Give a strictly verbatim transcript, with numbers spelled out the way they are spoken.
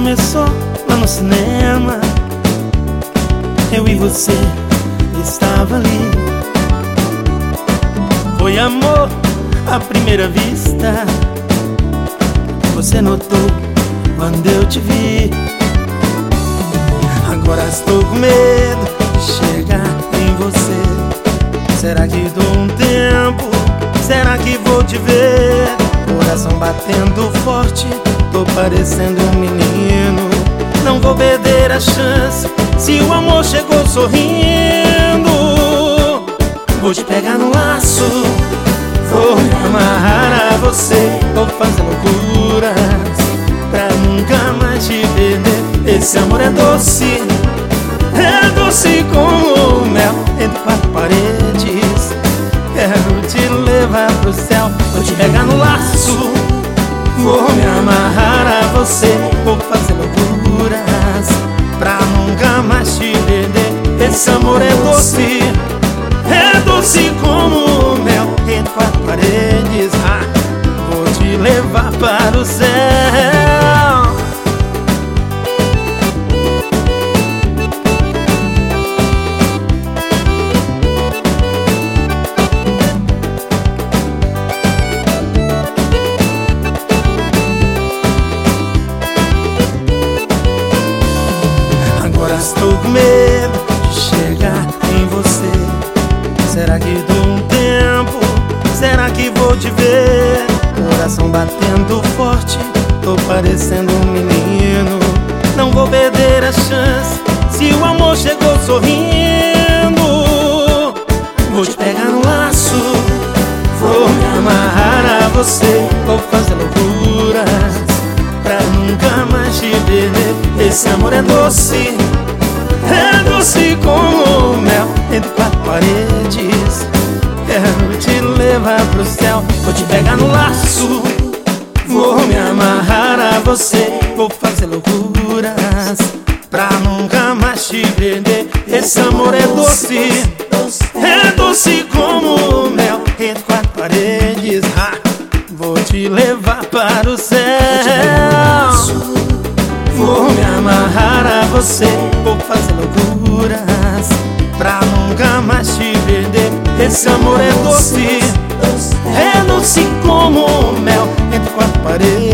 começou lá no cinema. Eu e você estava ali. Foi amor à primeira vista. Você notou quando eu te vi. Agora estou com medo de chegar em você. Será que dou um tempo? Será que vou te ver? Coração batendo forte, tô parecendo um menino. Não vou perder a chance se o amor chegou sorrindo. Vou te pegar no laço, vou me amarrar a você. Vou fazer loucuras pra nunca mais te perder. Esse amor é doce, é doce como o mel entre quatro paredes. Quero te levar pro céu. Vou te pegar no laço, vou me amarrar a você. Vou fazer loucuras pra nunca mais te perder. Esse amor é doce, é doce como o mel entre quatro paredes. ah, Vou te levar para o céu. Estou com medo de chegar em você. Será que dou um tempo? Será que vou te ver? Coração batendo forte, tô parecendo um menino. Não vou perder a chance se o amor chegou sorrindo. Vou te pegar no laço, vou me amarrar a você. Vou fazer loucuras pra nunca mais te perder. Esse amor é doce, é doce como o mel entre quatro paredes. Quero te levar pro céu. Vou te pegar no laço, vou me amarrar a você. Vou fazer loucuras pra nunca mais te perder. Esse amor é doce, é doce como o mel entre quatro paredes. ah, Vou te levar para o céu. Vou me amarrar a você. Vou fazer loucuras pra nunca mais te perder. Esse amor é doce, é doce como o mel entre quatro paredes.